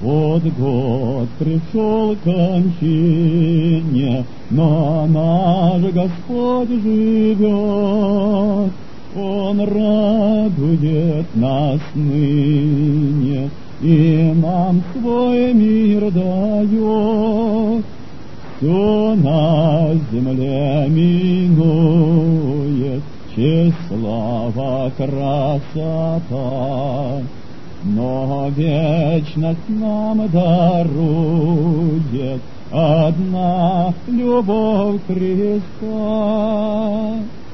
Вот год пришел к кончине, но наш Господь живет. Он радует нас ныне и нам свой мир дает. Все на земле минует, честь, слава, красота, но вечность нам дарует одна любовь Христа.